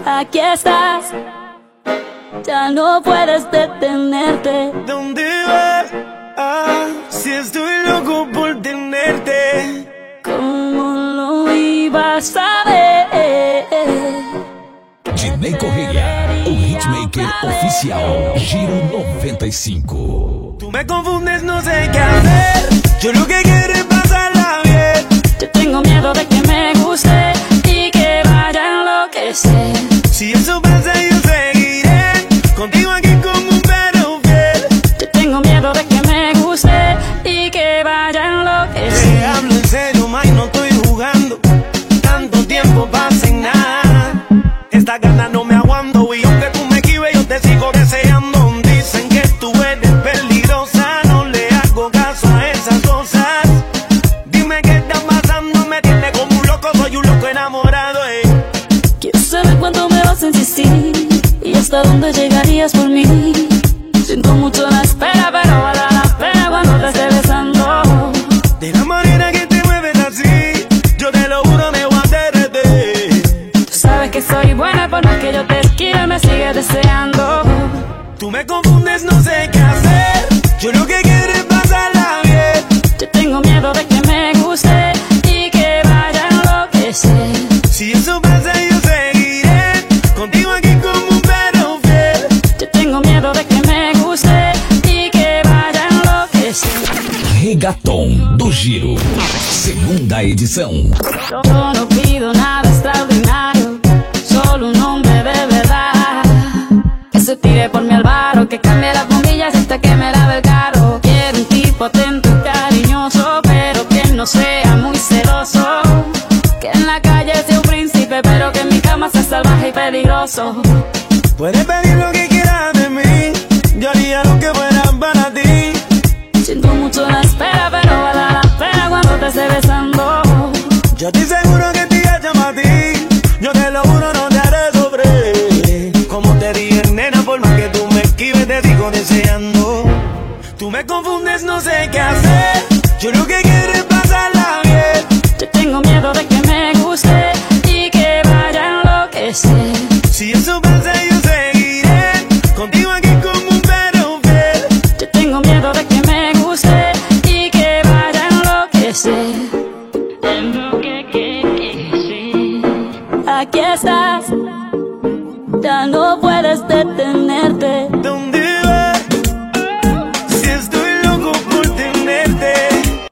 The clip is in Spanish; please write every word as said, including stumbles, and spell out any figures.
Aquí estás, ya no puedes detenerte. ¿Dónde vas? Ah, si estoy loco por tenerte. ¿Cómo lo ibas a ver? Dinei Correia, o hitmaker oficial, Giro noventa y cinco. Tú me confundes, no sé qué hacer. Yo lo que quiero es pasarla bien. Yo tengo miedo de que me guste y que vaya a enloquecer. Si eso pasa yo seguiré contigo aquí como un perro fiel. Yo tengo miedo de que me guste y que vaya a enloquecer. Te hablo en serio, ma, y no estoy jugando. Tanto tiempo pasa en nada. Esta gana no me aguanto y aunque tú me esquives yo te sigo deseando. Dicen que tú eres peligrosa, no le hago caso a esas cosas. Dime qué está pasando, me tiene como un loco, soy un loco enamorado, eh. Quiero saber cuánto me vas a insistir y hasta dónde llegarías por mí. Siento mucho la espera, pero vale la pena cuando te esté besando. De la manera que te mueves así, yo te lo juro me voy a derretir. Tú sabes que soy buena, por más que yo te esquive me sigues deseando. Tú me confundes, no sé qué hacer. Yo lo que quiero es pasarla bien. Yo tengo miedo de que me guste y que vaya a enloquecer. Si eso pasa yo seguiré contigo aquí como un perro fiel. Yo tengo miedo de que me guste y que vaya a enloquecer. Regatón do Giro, segunda edição. Yo no pido nada extraordinario, solo un hombre de verdad. Que se tire por mi albaro, que cambie las bombillas hasta que me lave el carro. Quiero un tipo atento y cariñoso, pero que no sea muy celoso. Que en la calle sea un príncipe, pero que en mi cama sea salvaje y peligroso. Puedes pedir lo que quieras de mí, yo haría lo que fuera para ti. Siento mucho la espera, pero vale la pena cuando te esté besando. Yo estoy seguro que te llama a ti, yo te lo juro no te haré sufrir. Como te dije, nena, por más que tú me esquives te sigo deseando. Tú me confundes, no sé qué hacer. Yo lo que quiero es pasarla bien. Yo tengo miedo de que me guste y que vaya a enloquecer. Si eso pasa yo seguiré contigo aquí como un perro fiel. Yo tengo miedo de que me guste y que vaya a enloquecer. Aquí estás, ya no puedes detener.